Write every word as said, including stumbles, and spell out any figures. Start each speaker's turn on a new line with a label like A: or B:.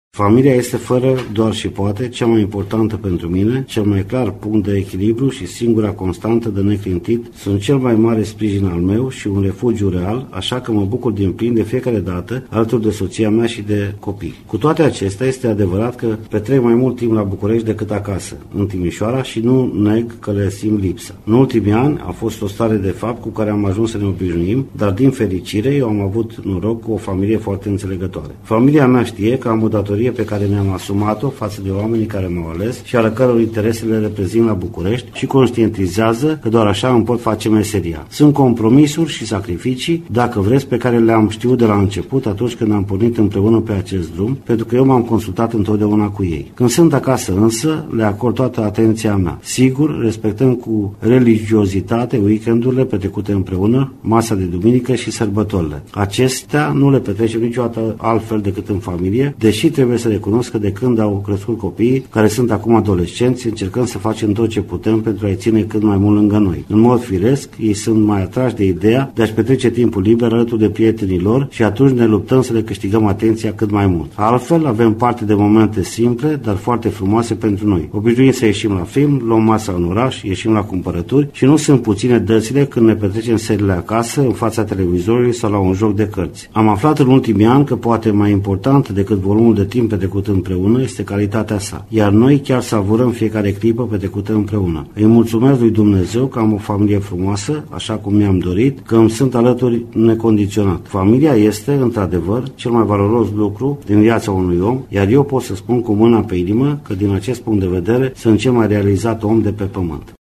A: Familia este fără doar și poate cea mai importantă pentru mine, cel mai clar punct de echilibru și singura constantă de neclintit. Sunt cel mai mare sprijin al meu și un refugiu real, așa că mă bucur din plin de fiecare dată alături de soția mea și de copii. Cu toate acestea, este adevărat că petrec mai mult timp la București decât acasă, în Timișoara, și nu neg că le simt lipsa. În ultimii ani a fost o stare de fapt cu care am ajuns să ne obișnuim, dar din fericire eu am avut noroc cu o familie foarte înțelegătoare. Familia mea știe că am o datorie pe care mi-am asumat-o față de oamenii care m-au ales și ale căror interese le reprezint la București și conștientizează că doar așa îmi pot face meseria. Sunt compromisuri și sacrificii, dacă vreți, pe care le-am știut de la început atunci când am pornit împreună pe acest drum, pentru că eu m-am consultat întotdeauna cu ei. Când sunt acasă însă, le acord toată atenția mea. Sigur, respectăm cu religiozitate weekendurile petrecute împreună, masa de duminică și sărbătorile. Acestea nu le petrecem niciodată altfel decât în familie, deși trebuie să recunosc că de când au crescut copiii, care sunt acum adolescenți, încercăm să facem tot ce putem pentru a-i ține cât mai mult lângă noi. În mod firesc, ei sunt mai atrași de ideea de a-și petrece timpul liber alături de prietenii lor și atunci ne luptăm să le câștigăm atenția cât mai mult. Altfel, avem parte de momente simple, dar foarte frumoase pentru noi. Obișnuim să ieșim la film, luăm masa în oraș, ieșim la cumpărături și nu sunt puține dățile când ne petrecem seriile acasă, în fața televizorului sau la un joc de cărți. Am aflat în ultimii ani că poate mai important decât volumul de timp petrecut împreună este calitatea sa, iar noi chiar savurăm fiecare clipă petrecută împreună. Îi mulțumesc lui Dumnezeu că am o familie frumoasă, așa cum mi-am dorit, că îmi sunt alături necondiționat. Familia este, într-adevăr, cel mai valoros lucru din viața unui om, iar eu pot să spun cu mâna pe inimă că din acest punct de vedere sunt cel mai realizat om de pe pământ.